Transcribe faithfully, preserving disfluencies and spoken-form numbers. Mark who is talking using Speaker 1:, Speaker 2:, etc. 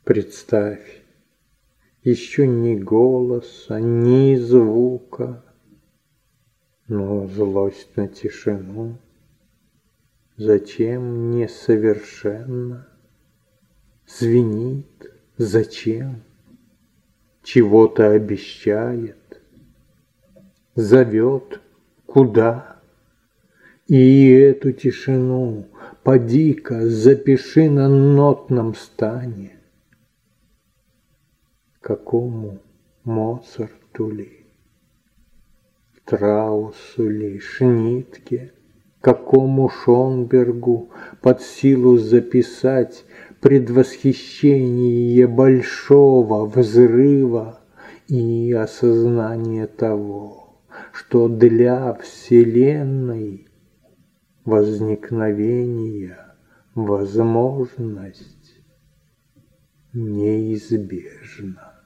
Speaker 1: Представь, еще ни голоса, ни звука, но злость на тишину зачем несовершенно звенит, зачем чего-то обещает, зовет куда? И эту тишину поди-ка запиши на нотном стане. Какому Моцарту ли, Траусу ли, Шнитке, какому Шонбергу под силу записать предвосхищение большого взрыва и осознание того, что для Вселенной возникновения возможность неизбежна.